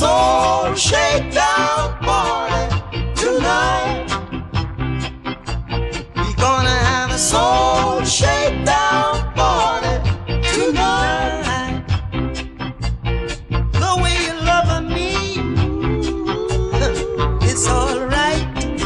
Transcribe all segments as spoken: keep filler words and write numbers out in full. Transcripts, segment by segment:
soul shakedown party tonight. We're gonna have a soul shakedown party tonight. The way you're loving me, it's alright.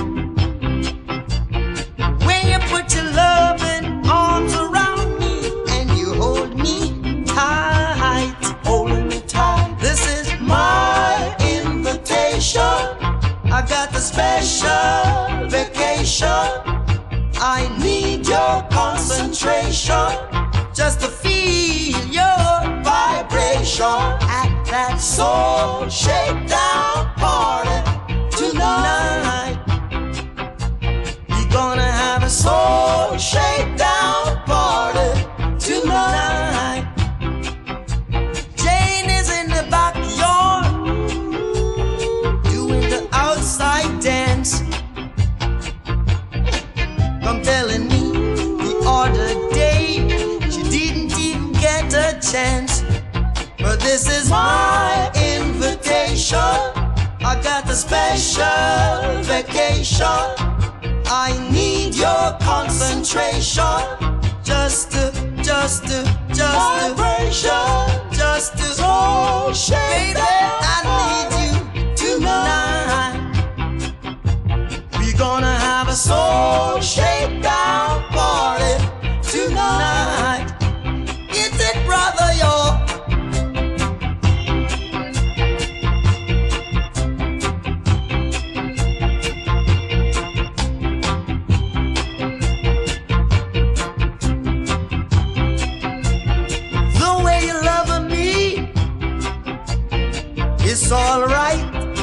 When you put your loving arms around me and you hold me tight, holding me tight. This is my invitation. I got the special vacation. I need your concentration just to feel your vibration at that soul shakedown party tonight. We're gonna have a soul shakedown party tonight. Jane is in the backyard doing the outside dance. I'm telling me the other day she didn't even get a chance. But this is my invitation. I got the special vacation. I need your concentration. Just to, just to, just vibration. To, just to, soul shake. Baby, I need you tonight. We're gonna have a soul shakedown party tonight. It's it, brother, yo. The way you're loving me, it's alright.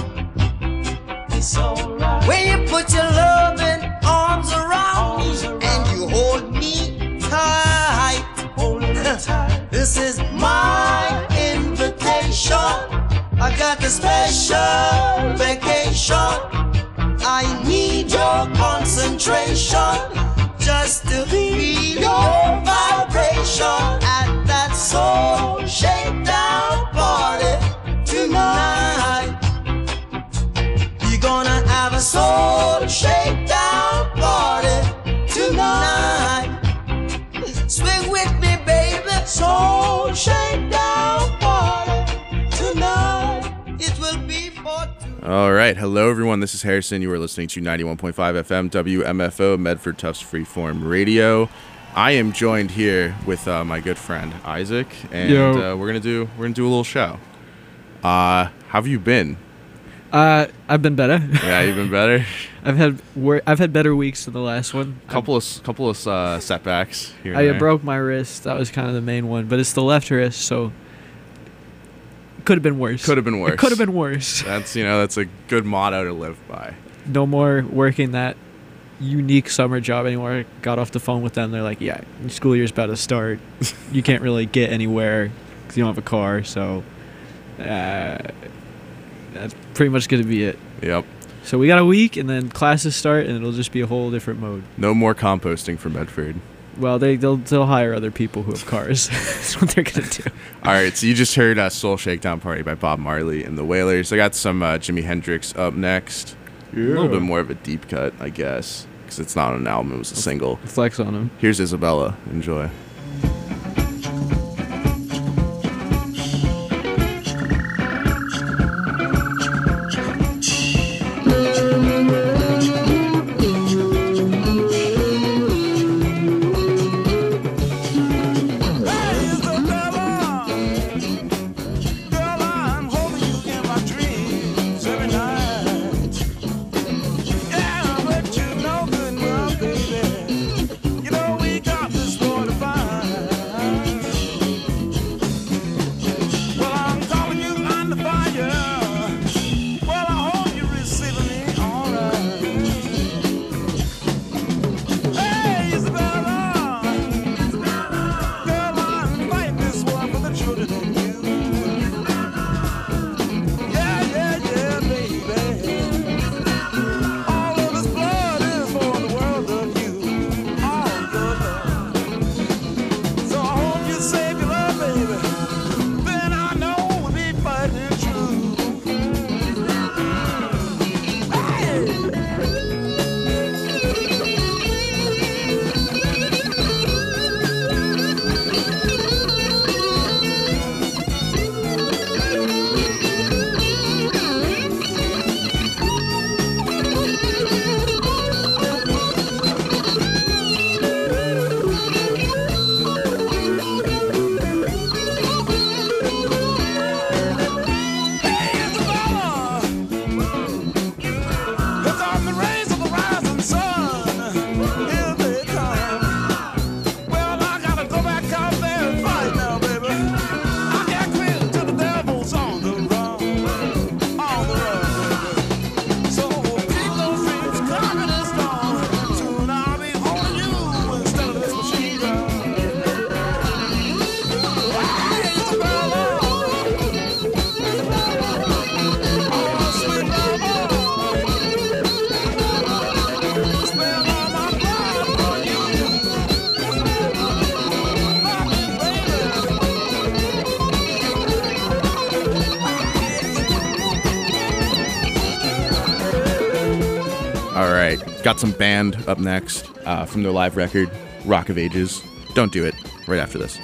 It's alright. When you put your loving arms around me and you hold me tight, holding me tight. This is my invitation. I got the special vacation. I need your concentration just to feel your vibration at that soul shakedown party tonight. We're gonna have a soul shakedown party tonight. Swing with me, baby. Soul shakedown party tonight. It will be for two. All right. Hello, everyone. This is Harrison. You are listening to ninety-one point five F M W M F O, Medford Tufts Freeform Radio. I am joined here with uh, my good friend Isaac, and uh, we're gonna do we're gonna do a little show. Uh, how have you been? Uh, I've been better. Yeah, you've been better. I've had wor- I've had better weeks than the last one. Couple of couple of uh, setbacks here. And I there. broke my wrist. That was kind of the main one, but it's the left wrist, so it could have been worse. Could have been worse. It could have been worse. That's you know that's a good motto to live by. No more working that unique summer job anymore. I got off the phone with them. They're like, "Yeah, your school year's about to start. You can't really get anywhere because you don't have a car." So uh, that's pretty much going to be it. Yep. So we got a week, and then classes start, and it'll just be a whole different mode. No more composting for Medford. Well, they, they'll they'll hire other people who have cars. That's what they're going to do. All right, so you just heard uh, Soul Shakedown Party by Bob Marley and the Wailers. I got some uh, Jimi Hendrix up next. Yeah. A little bit more of a deep cut, I guess, because it's not an album, it was a single. Flex on him. Here's Isabella. Enjoy. You know we got this boy to find. got some Band up next uh, from their live record, Rock of Ages. Don't Do It, right after this.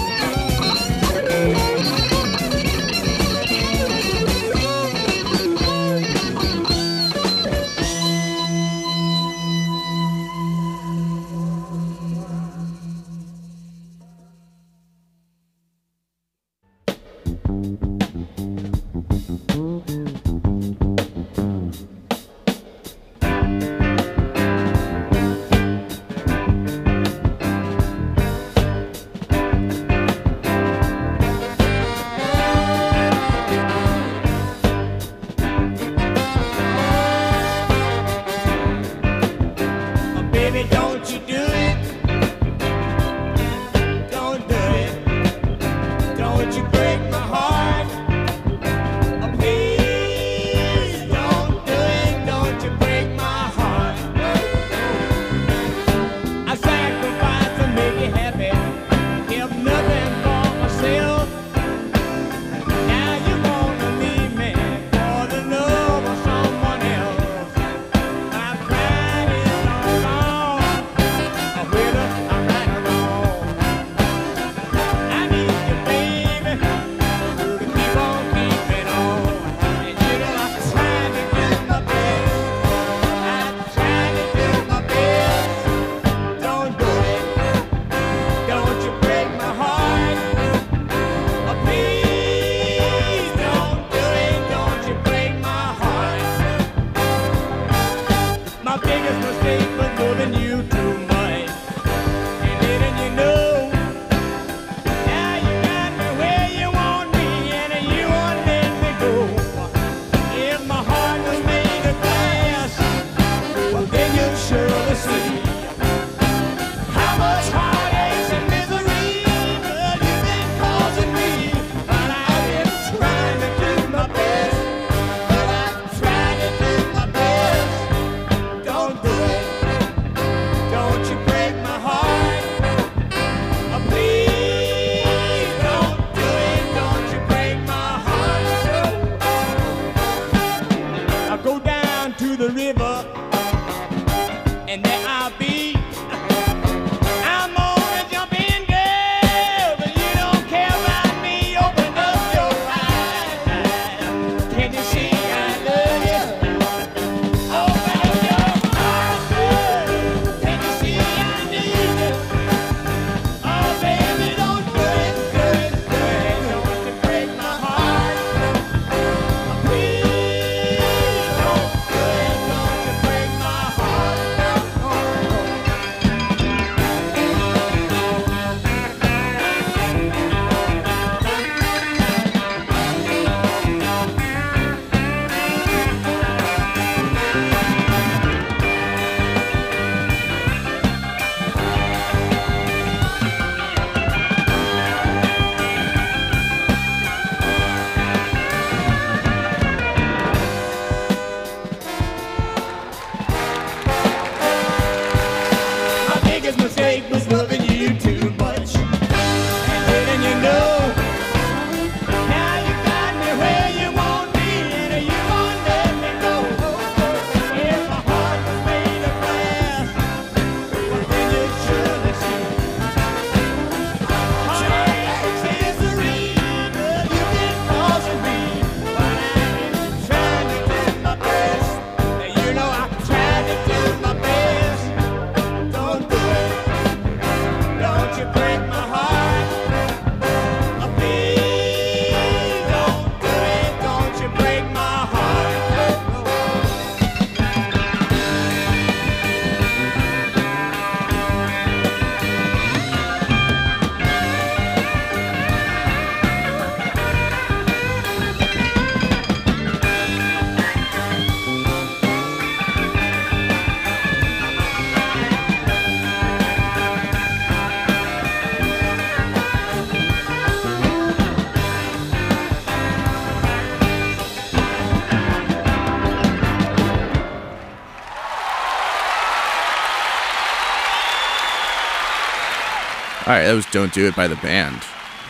All right, that was Don't Do It by the Band.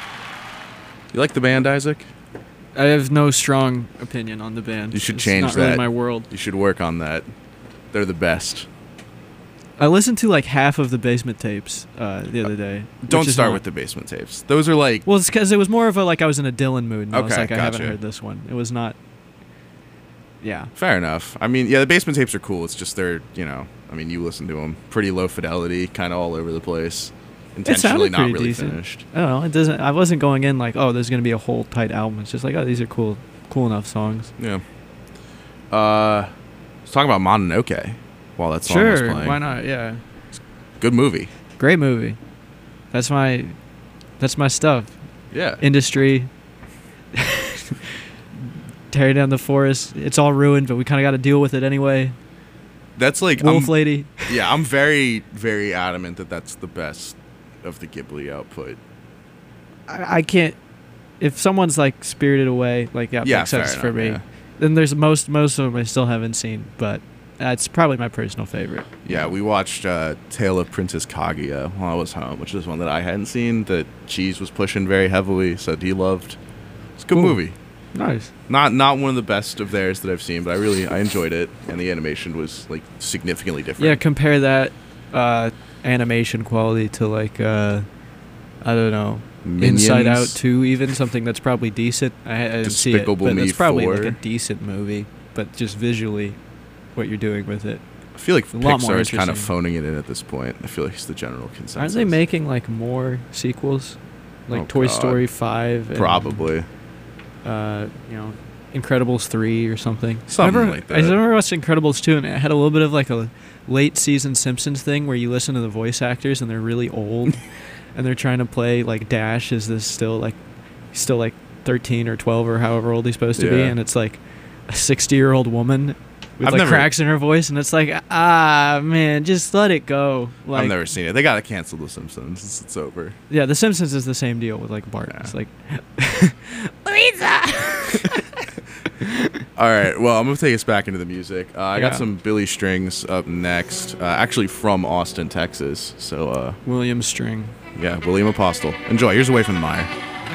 You like the Band, Isaac? I have no strong opinion on the band. You should it's change not that. Really my world. You should work on that. They're the best. I listened to like half of the Basement Tapes uh, the other day. Don't start not, with the Basement Tapes. Those are like... Well, it's because it was more of a, like, I was in a Dylan mood. And okay, I was like, gotcha. I haven't heard this one. It was not... Yeah. Fair enough. I mean, yeah, the Basement Tapes are cool. It's just they're, you know... I mean, you listen to them. Pretty low fidelity, kind of all over the place. Intentionally not really decent. finished. I don't know. It doesn't... I wasn't going in like, oh, there's going to be a whole tight album. It's just like, oh, these are cool cool enough songs. Yeah. Uh, let's talk about Mononoke while that song sure, was playing. Why not? Yeah. Good movie. Great movie. That's my... That's my stuff. Yeah. Industry... Tear down the forest. It's all ruined, but we kind of got to deal with it anyway. That's like Wolf I'm, Lady. Yeah, I'm very, very adamant that that's the best of the Ghibli output. I, I can't. If someone's like Spirited Away, like that yeah, makes sense enough, for me. Yeah. Then there's most most of them I still haven't seen, but that's probably my personal favorite. Yeah, we watched uh, Tale of Princess Kaguya while I was home, which is one that I hadn't seen. That Cheese was pushing very heavily, said he loved. It's a good Ooh. movie. Nice. Not not one of the best of theirs that I've seen, but I really I enjoyed it, and the animation was like significantly different. Yeah, compare that uh, animation quality to like uh, I don't know, Minions. Inside Out two, even something that's probably decent. I, I didn't see it, Despicable but Me it's probably four. like a decent movie, but just visually, what you're doing with it. I feel like a lot more Pixar is kind of interesting. phoning it in at this point. I feel like it's the general consensus. Aren't they making like more sequels, like Oh, Toy God. Story five? And, Probably. Uh, you know, Incredibles three or something. Something remember, like that. I remember watching Incredibles two, and it had a little bit of like a late season Simpsons thing where you listen to the voice actors and they're really old, and they're trying to play like Dash is this still like, still like thirteen or twelve or however old he's supposed to be, Yeah. and it's like a sixty year old woman with I've like never- cracks in her voice, and it's like, ah man, just let it go. Like, I've never seen it. They gotta cancel The Simpsons. It's, it's over. yeah, The Simpsons is the same deal with like Bart. Yeah. It's like, Louisa. All right. Well, I'm gonna take us back into the music. Uh, I got Yeah. some Billy Strings up next. Uh, actually from Austin, Texas. So uh, William String. yeah, William Apostle. Enjoy. Here's Away from the Mire.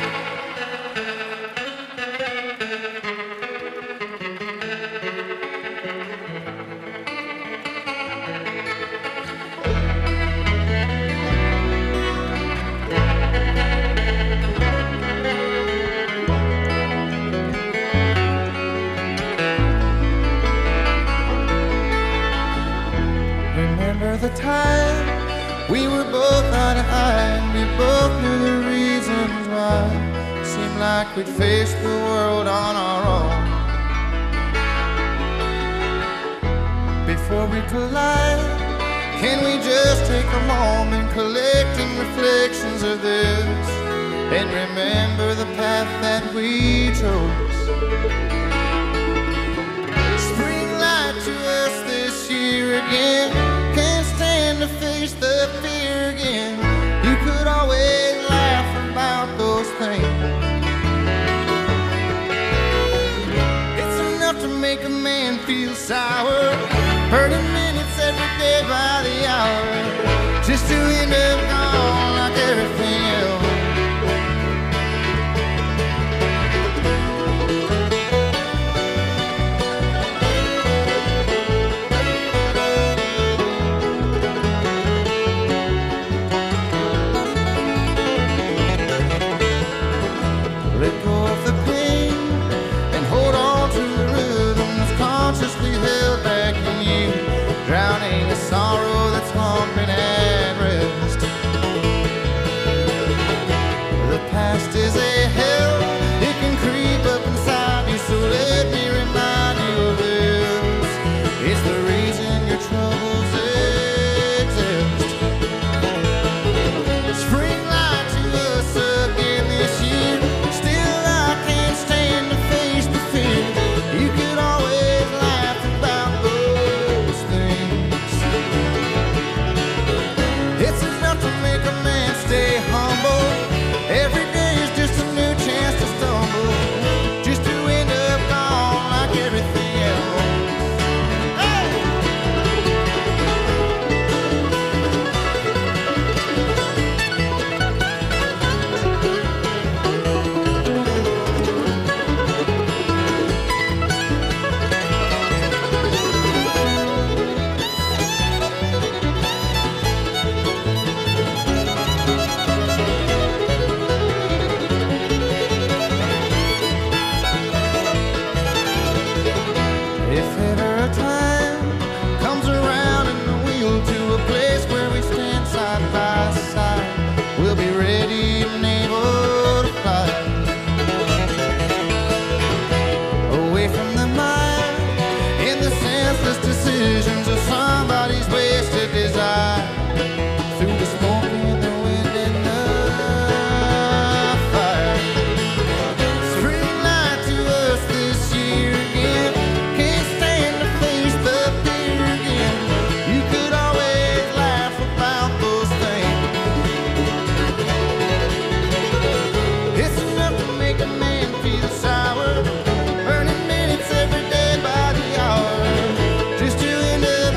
Remember the time we were both on high, and we both knew the reasons why. Seemed like we'd face the world on our own. Before we collide, can we just take a moment collecting reflections of this and remember the path that we chose? Spring light to us this year again. Can't stand to face the fear again. You could always laugh about those things. It's enough to make a man feel sour, hurting minutes every day by the hour, just to end up gone like everything else. Let go of the pain and hold on to the rhythm that's consciously held back in you. away from the mire in the senseless decisions of somebody's wasted desire. Through the smoke and the wind and the fire. Spring light to us this year again. Can't stand to face the fear again. You could always laugh about those things. It's enough to make a man feel sour, burning minutes every day by the hour, just to end up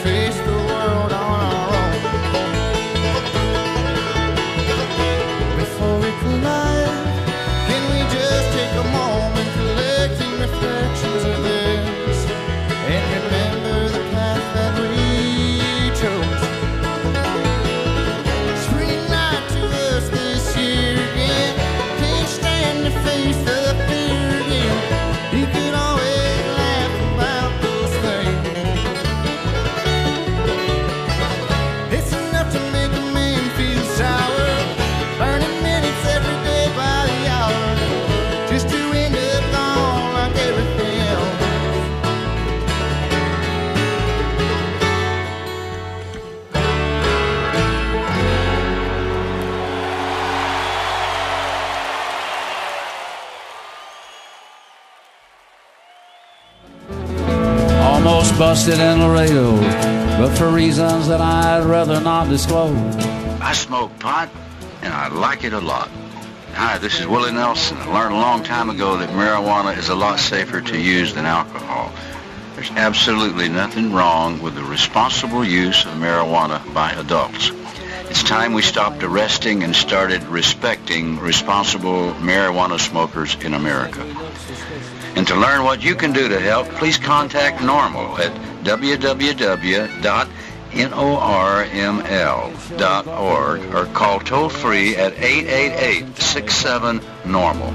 face the world on our own. Before we collide, can we just take a moment collecting reflections of this and remember the path that we chose? Spring night to us this year again. Can't stand to face the fear again. You can always laugh about those things. It's enough to make a man feel sour, burning minutes every day by the hour, just to end up gone like everything else. Almost busted in Laredo, but for reasons that I'd rather not disclose. I smoke pot, and I like it a lot. Hi, this is Willie Nelson. I learned a long time ago that marijuana is a lot safer to use than alcohol. There's absolutely nothing wrong with the responsible use of marijuana by adults. It's time we stopped arresting and started respecting responsible marijuana smokers in America. And to learn what you can do to help, please contact NORML at w w w dot norml dot org or call toll-free at eight eight eight, six seven, normal.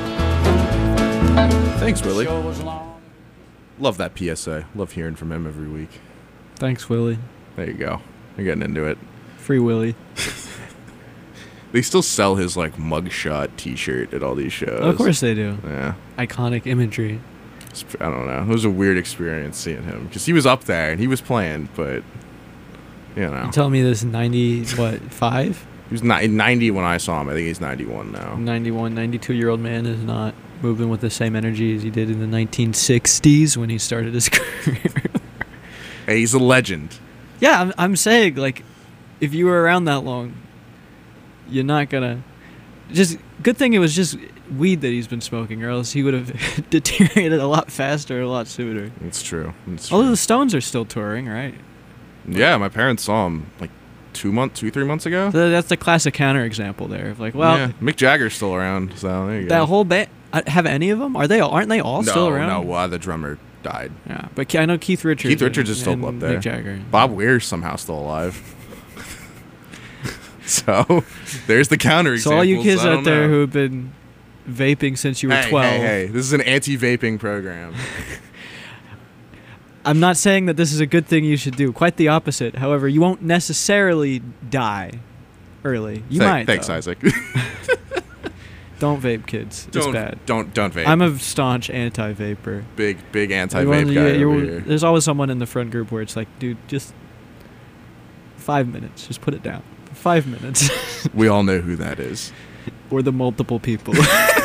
Thanks, Willie. Love that P S A. Love hearing from him every week. Thanks, Willie. There you go. You're getting into it. Free Willie. They still sell his like mugshot T-shirt at all these shows. Of course they do. Yeah. Iconic imagery. It's- I don't know. It was a weird experience seeing him because he was up there and he was playing, but you know, You telling me this ninety, what, five? he was ni- ninety when I saw him. I think he's ninety-one now. ninety-one, ninety-two-year-old man is not moving with the same energy as he did in the nineteen sixties when he started his career. Hey, he's a legend. Yeah, I'm, I'm saying, like, if you were around that long, you're not gonna... Just, good thing it was just weed that he's been smoking, or else he would have deteriorated a lot faster, a lot sooner. It's true. It's Although true. the Stones are still touring, right? Yeah, my parents saw him like two months, two, three months ago. So that's the classic counterexample there. Of like, well, yeah, Mick Jagger's still around, so there you that go. whole band... Have any of them? Are they? Aren't they all no, still around? no, uh, the drummer died. Yeah, but Ke- I know Keith Richards. Keith Richards is still and up there. Mick Jagger. Bob Weir's somehow still alive. So there's the counter So all you examples. kids I don't out there know. who have been vaping since you were hey, twelve, Hey, hey, this is an anti-vaping program. I'm not saying that this is a good thing you should do. Quite the opposite. However, you won't necessarily die early. You Th- might. Thanks, though. Isaac. Don't vape, kids. It's don't, bad. Don't don't vape. I'm a staunch anti-vapor. big big anti-vape Everyone- guy you- over you- here. There's always someone in the front group where it's like, dude, just five minutes. Just put it down. Five minutes. We all know who that is. Or the multiple people.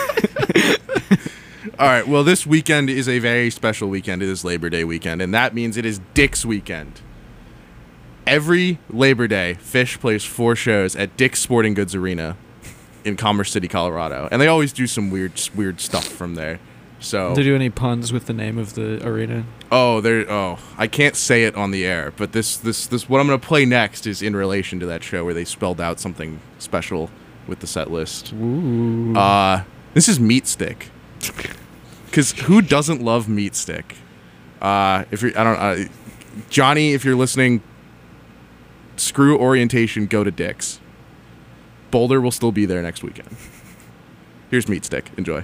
All right. Well, this weekend is a very special weekend. It is Labor Day weekend, and that means it is Dick's weekend. Every Labor Day, Fish plays four shows at Dick's Sporting Goods Arena in Commerce City, Colorado, and they always do some weird, weird stuff from there. So, Do you do any puns with the name of the arena? oh, there. Oh, I can't say it on the air, but this, this, this. What I'm gonna play next is in relation to that show where they spelled out something special with the set list. Ooh. Uh, this is Meat Stick. Because who doesn't love Meat Stick? Uh, if you're, I don't, uh, Johnny, if you're listening, screw orientation, go to Dick's. Boulder will still be there next weekend. Here's Meat Stick. Enjoy.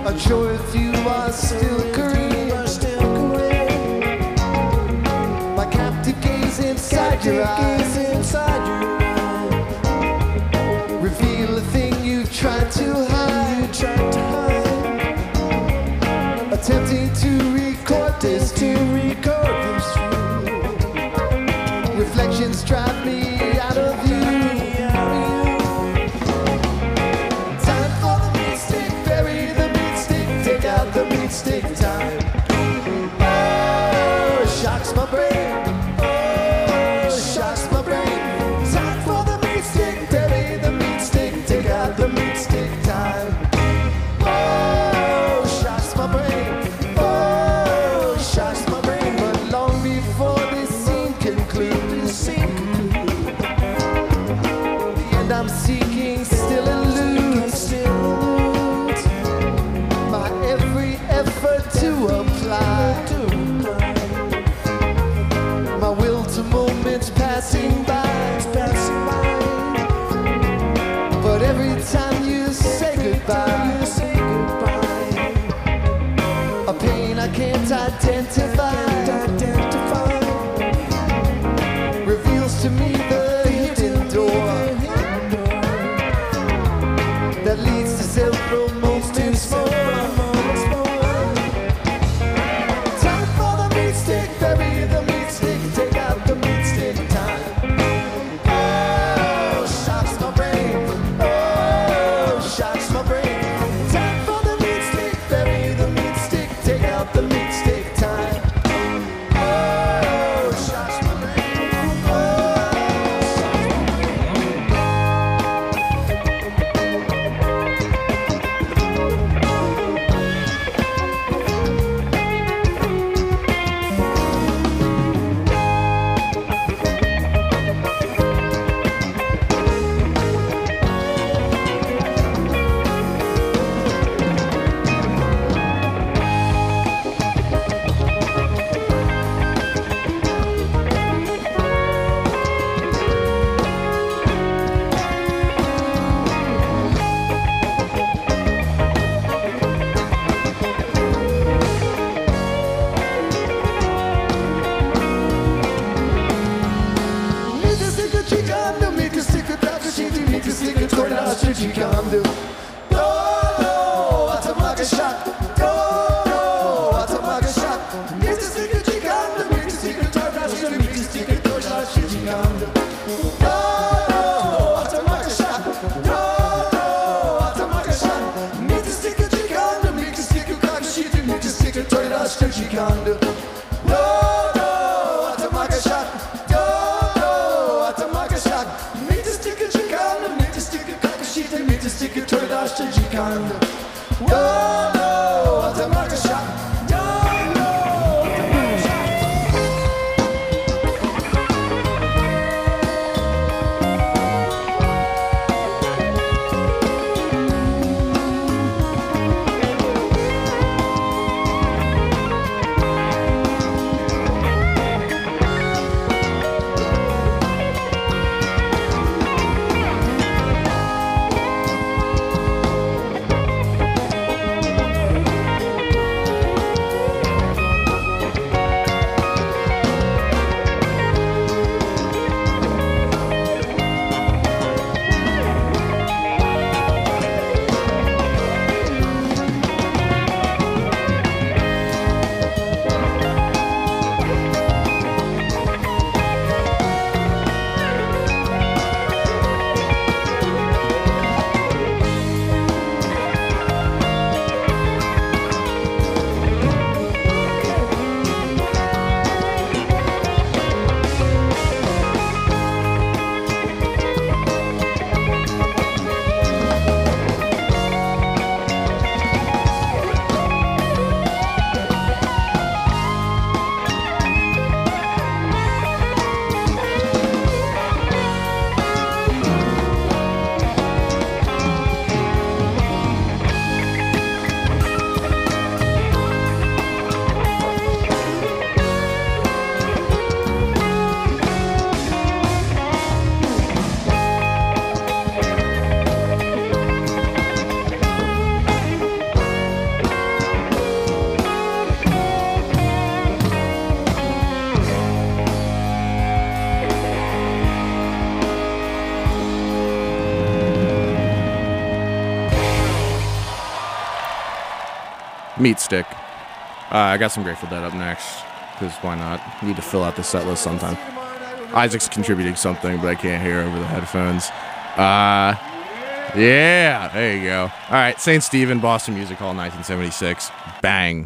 Unsure if you are still Korean. My captive gaze inside your eyes. Reveal the thing you've tried to hide. Attempting to record this to record this. Reflections drive me out of you. Time for the meat stick, bury the meat stick, take out the meat stick. Time. Oh, shocks my brain. Oh, shocks my brain. Time for the meat stick, bury the meat stick, take out the meat stick. Time. Oh, shocks my brain. Oh, shocks my brain. But long before this scene concludes, scene concludes, the end I'm seeking still eludes. Still eludes. My every effort to apply. My will to moments passing by. Passing by. But every time you say goodbye, you say goodbye. A pain I can't identify, identify. Reveals to me the hidden door that leads to several moments more. Time for the meat stick, bury the meat stick, take out the meat stick. Time. Oh, shocks my brain. Oh, shocks my brain. Time for the meat stick, bury the meat stick, take out the meat stick. Time. Oh, shocks my brain. Oh, Chicando. No, no, Atamaga shot. No, no, Atamaga shot. Mister Sticker Chicando, Mister Sticker Tornado, Mister Sticker Tornado, Chicando. No, no, Atamaga shot. No, no, Atamaga shot. Mister Sticker Chicando, Mister Sticker Kakashita, Mister Sticker Tornado, Chicando. No, no, Atamaga shot. No, no, Atamaga shot. Mister Sticker Chicando, Mister Sticker Kakashita, Mister Sticker Tornado, Chicando. No, no, Atamaga shot. No, no, Atamaga shot. Meat Stick. Uh, I got some Grateful Dead up next, because why not? Need to fill out the set list sometime. Isaac's contributing something, but I can't hear over the headphones. Uh, yeah, there you go. All right, Saint Stephen, Boston Music Hall, nineteen seventy-six. Bang.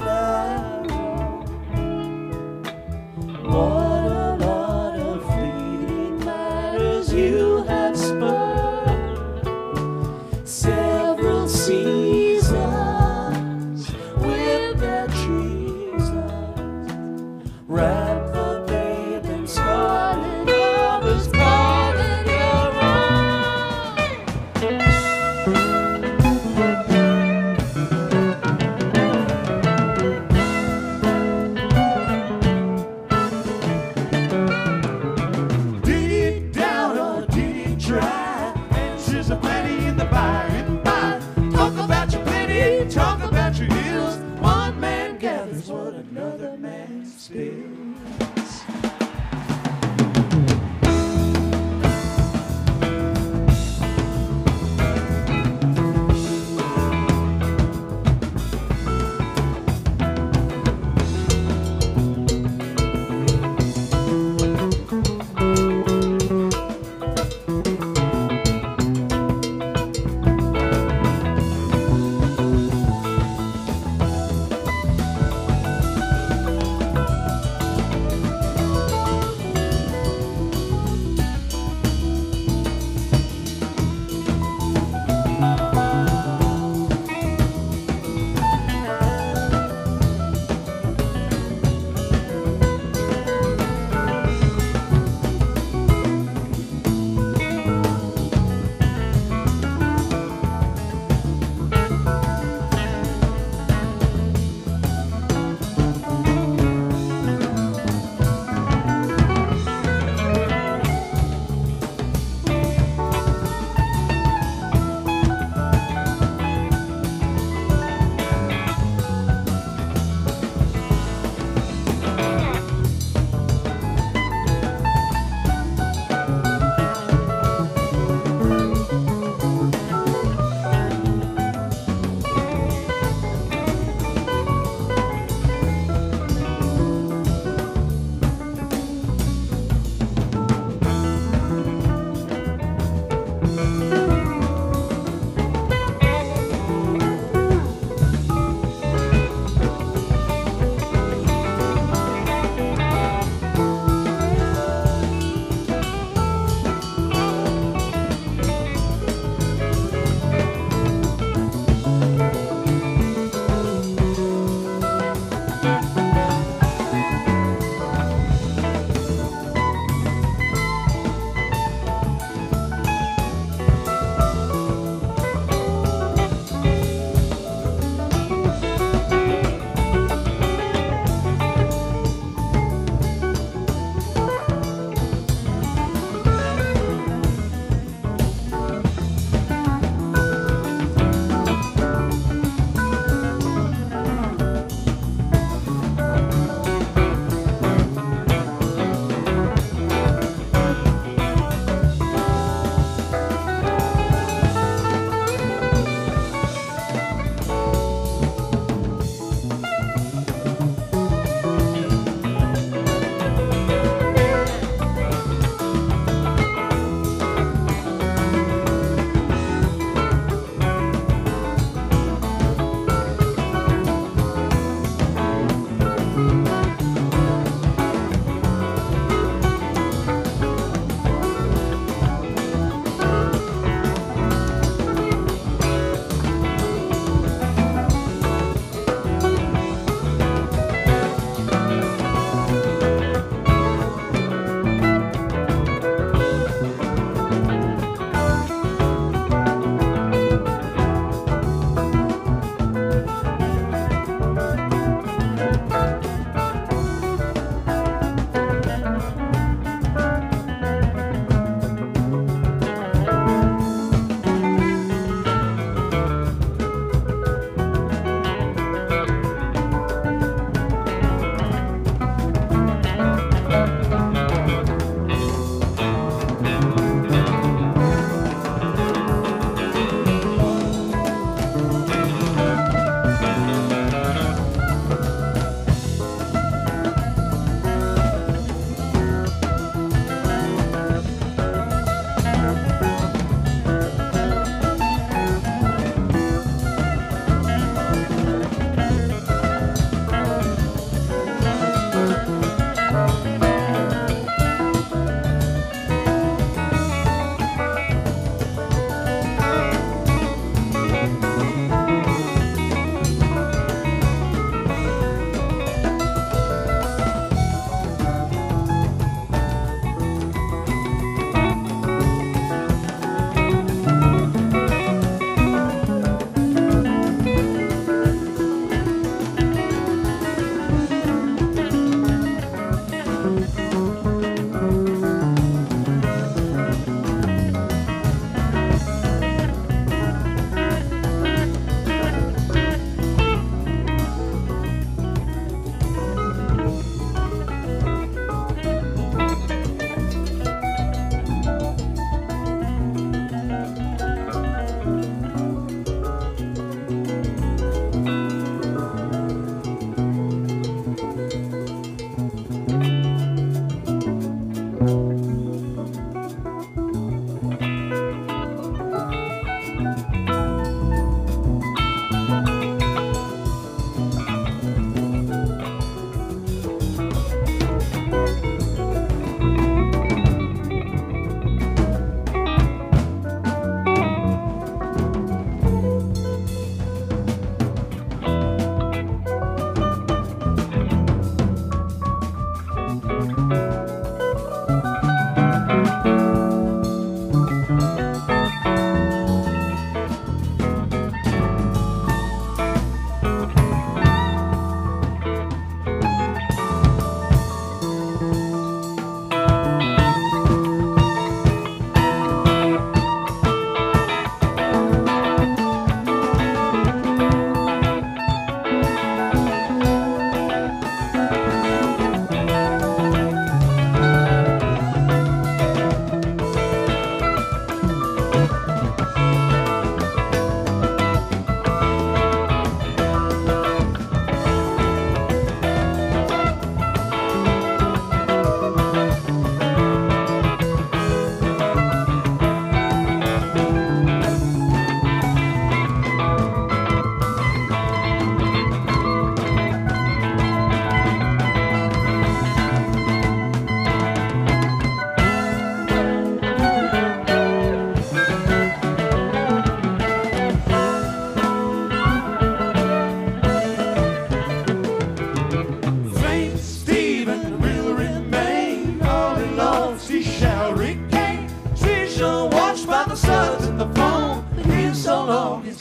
What a lot of fleas.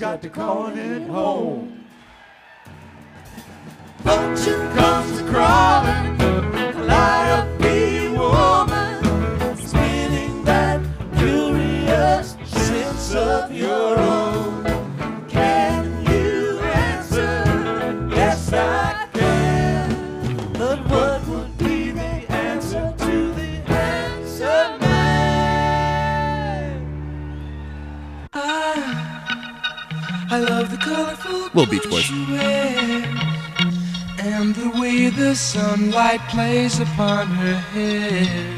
got to call it home. Fortune comes crawling, calliope woman, spinning that curious sense of your own. Can you answer? Yes, I can. But what would be the answer to the answer man? I, I love the colorful Little Beach Boys. clothes you wear, and the way the sunlight plays upon her hair.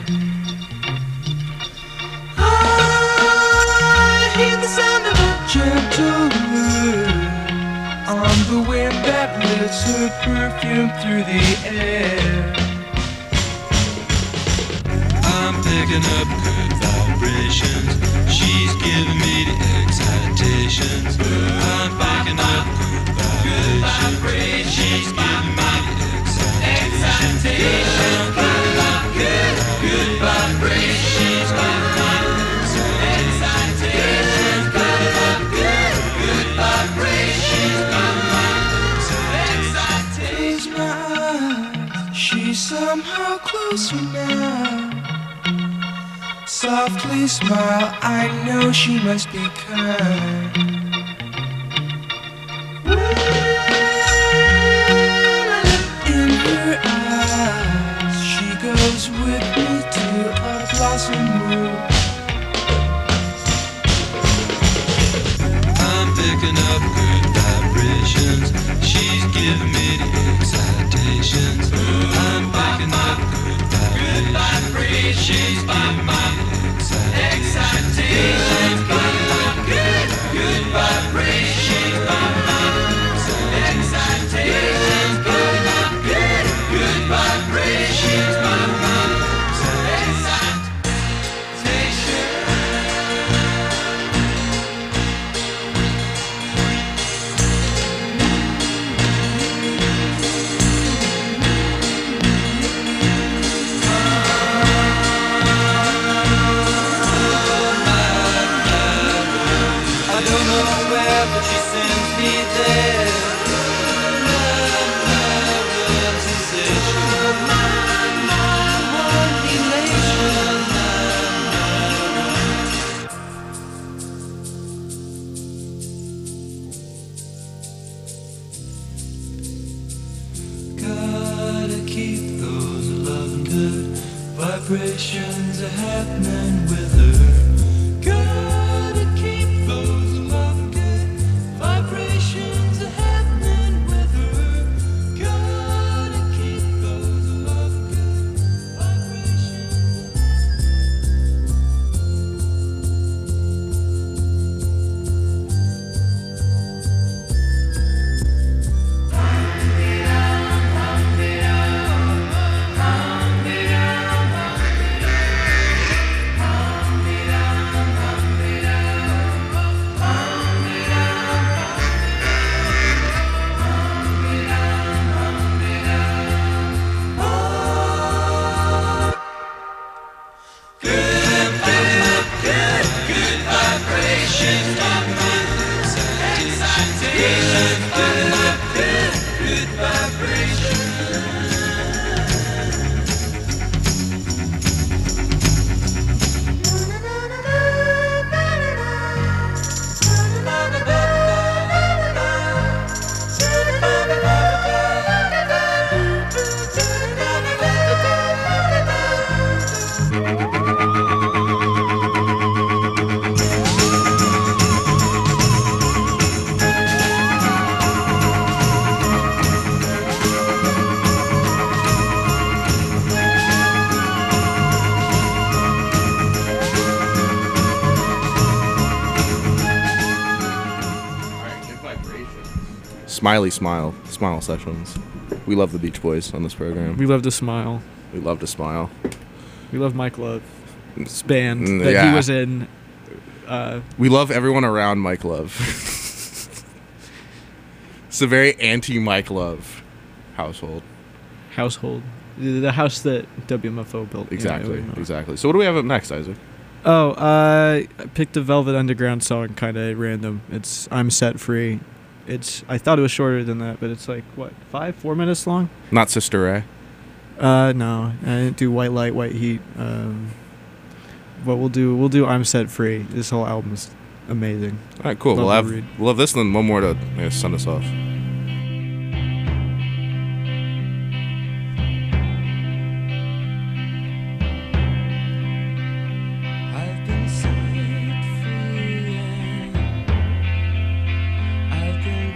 I hear the sound of a gentle word on the wind that lifts her perfume through the air. I'm picking up good vibrations. She's giving me the excitations. I'm picking up good vibrations. She's giving me the excitations. Good, good, good vibrations. She's giving me the excitations. Good, good, good vibrations. She's giving me the excitations. Close my eyes. She's somehow closer now. Softly smile, I know she must be kind. In her eyes, she goes with me to a blossom room. I'm picking up good vibrations. She's giving me the excitations. I'm picking up good vibrations. She's giving me excitations. Good, good vibrations. Excitations. Good, good, good vibrations. I don't know where, but she sends me there. My, my one sensation. My, my one elation. Gotta keep those loving good vibrations are happening with her. Gotta keep those loving good vibrations are happening with her. Gotta keep those loving good vibrations. Smiley Smile, Smile Sessions. We love the Beach Boys on this program. We love to smile. We love to smile. We love Mike Love. This band Mm, that yeah. he was in. Uh, We love everyone around Mike Love. It's a very anti-Mike Love household. household. The the house that W M F O built. you know, Exactly, you know. exactly. So what do we have up next, Isaac? Oh, uh, I picked a Velvet Underground song, kind of random. It's I'm Set Free. It's I thought it was shorter than that, but it's like what five, four minutes long. Not Sister Ray. Uh, no, I didn't do White Light, White Heat. Um, but we'll do we'll do I'm Set Free. This whole album is amazing. All right, cool. Love We'll to have read. we'll have this and then one more to I guess, send us off. I've been set free and I've been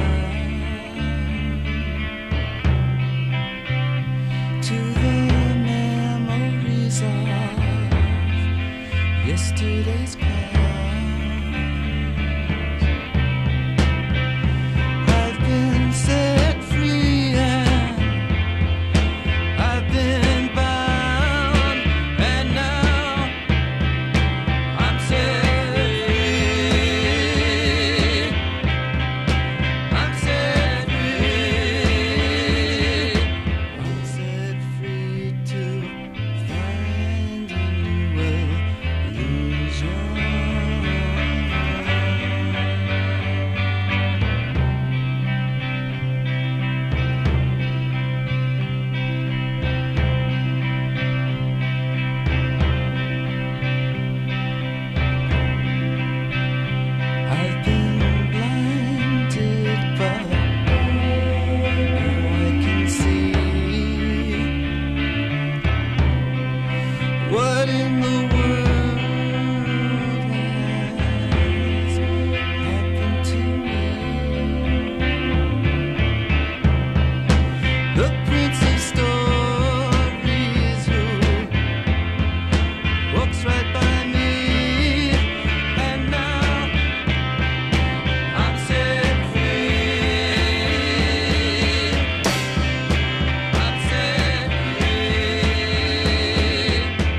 bound to the memories of yesterday's past. I've been set free and I've been bound, and now I'm set free. I'm set free. I'm set free to find a new illusion. I've been blinded, but now I can see what in the world has happened to me. The Prince of Stories who walks right by me, and now I'm set free. I'm set free.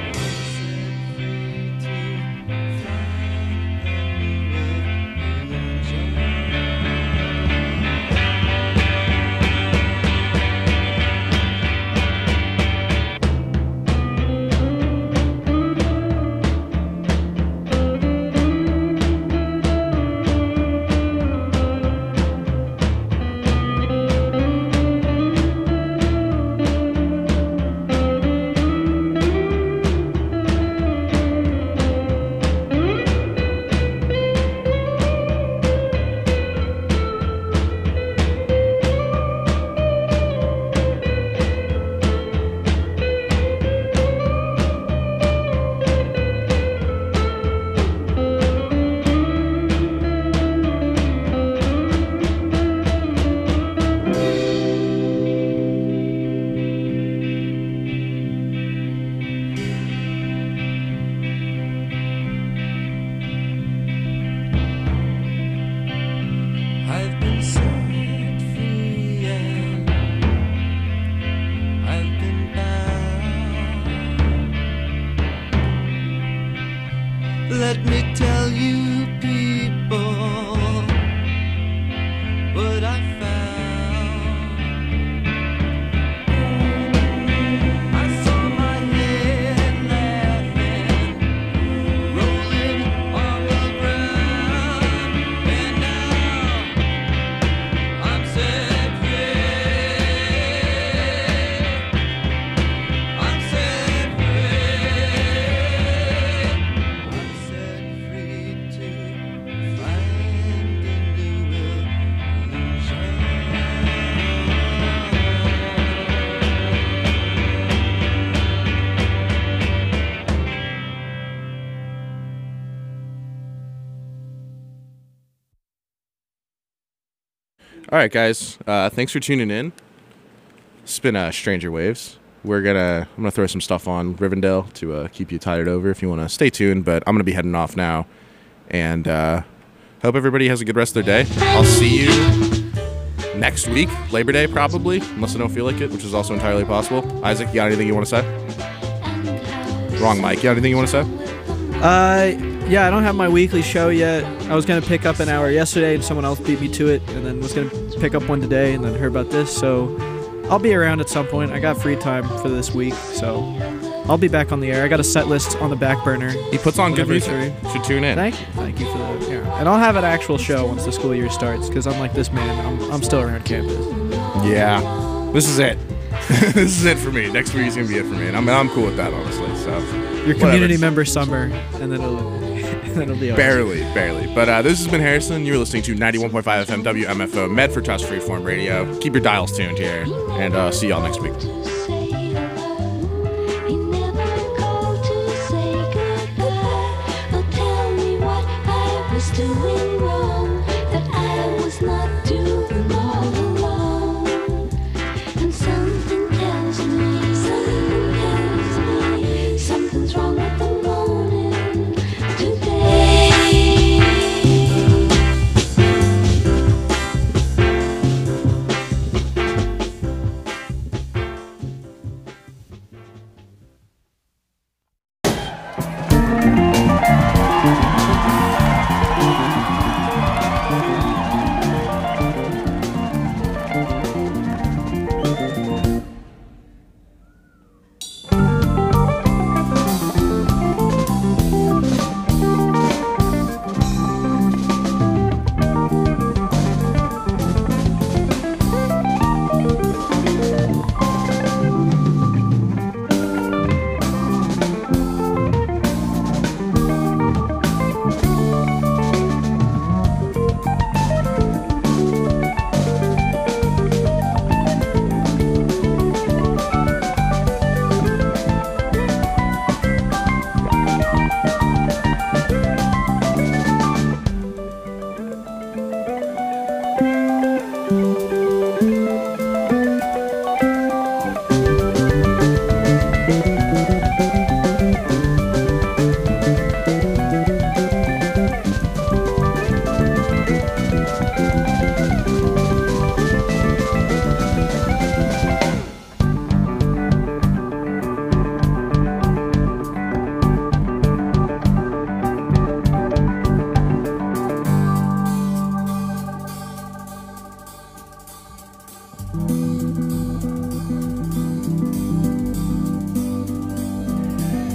I'm set free to find a new I've been set free and I've been bound. Let me tell you, people, what I found. I saw my head laughing, rolling on the ground, and now I'm set free. I'm set free. I'm set free to find a new illusion. All right, guys. Uh, thanks for tuning in. It's been uh, Stranger Waves. We're gonna I'm gonna throw some stuff on Rivendell to uh, keep you tided over if you want to stay tuned. But I'm gonna be heading off now, and uh, hope everybody has a good rest of their day. I'll see you next week, Labor Day probably, unless I don't feel like it, which is also entirely possible. Isaac, you got anything you want to say? Wrong, Mike. You got anything you want to say? Uh, yeah, I don't have my weekly show yet. I was gonna pick up an hour yesterday, and someone else beat me to it, and then was gonna pick up one today, and then heard about this. So I'll be around at some point. I got free time for this week, so I'll be back on the air. I got a set list on the back burner. He puts on good music. Anniversary. Should tune in. Thank you, thank you for that. Yeah, and I'll have an actual show once the school year starts because unlike this man, I'm I'm still around campus. Yeah, this is it. This is it for me. Next week is gonna be it for me, and I'm I'm cool with that, honestly. So your community whatever. member summer, and then it'll and then it'll be all barely, barely. But uh, this has been Harrison. You're listening to ninety-one point five F M W M F O Medford Tufts Freeform Radio. Keep your dials tuned here, and uh, see y'all next week.